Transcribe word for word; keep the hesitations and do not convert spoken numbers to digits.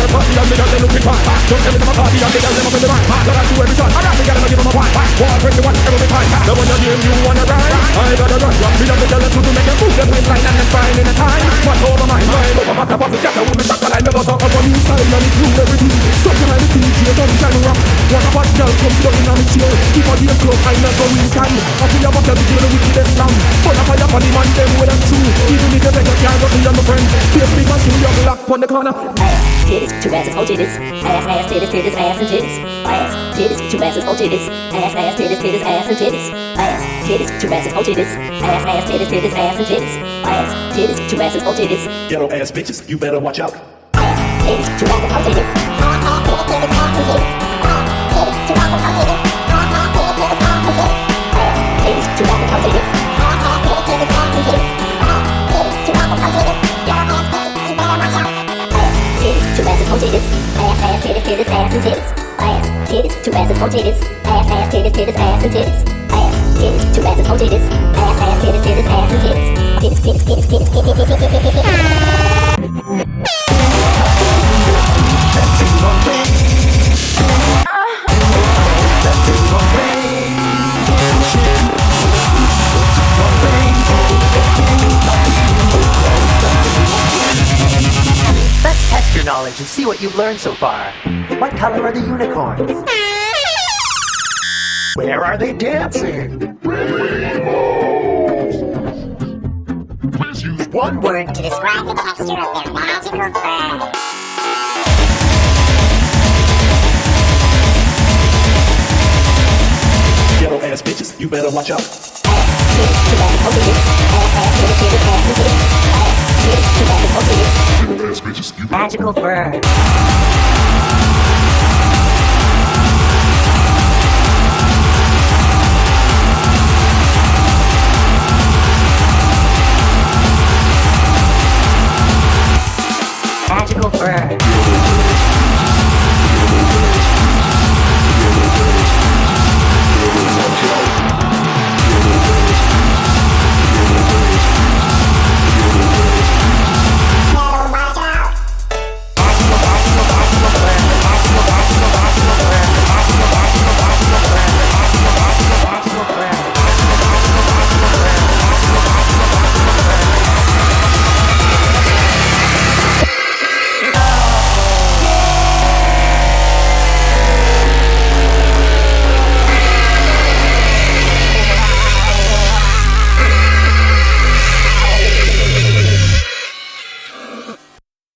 their party and me girl they looking fine. Don't tell me to my party and me girl them up in the mind. Girl I do every shot, I got me girl and I give them a wine. War twenty-one every time. The one you name you wanna ride. I gotta run, run me and me girl to make them move them waistline and then fine in a time. Much over my mind, over my top of the scatter with me back and I never saw a one new style and it's new everything. Something like the D J sunshine rock. What a hot girl comes down on the chair. Keep on the close, I never go inside. I feel your bucket to the wickedest slam. But I fire for the man them with them true. Even if you take a can't go to your friend. Feel big and kill your black on the corner. Ass, titties, two asses, oh titties. Ass, ass, titties, titties, ass and titties. Ass, titties, two asses, oh titties. Ass, ass, titties, titties, ass and titties. Ass, titties, two asses, oh titties. Ass, ass, titties, titties, ass and titties. Ass, titties, two asses, oh titties. Ghetto ass bitches, you better watch out. Ass, titties, two asses, oh titties. Ass, ass, titties, titties, ass and titties. Ass, titties, two asses, oh titties. Ass, ass, titties, titties, ass and titties. Ass, titties, two asses, oh titties. Ass, ass, titties, titties, ass and titties. Ass, titties, two asses, oh titties. Ghetto ass bitches, you better watch out. Titties, two asses, oh titties. Ass, ass, titties, titties, ass and titties. Ass, titties, two asses, oh titties. Ass, ass, titties, titties, ass and titties. Ass, titties, two asses, oh titties. Ass, ass, titties, titties, ass and titties. Titties, titties, titties, titties, titties, titties, titties, titties, titties. Let's test your knowledge and see what you've learned so far. What color are the unicorns? Where are they dancing? Please use one word to describe the texture of their magical fur. Ghetto ass bitches, you better watch out. Ghetto ass bitches, you better magical fur. Magical fur.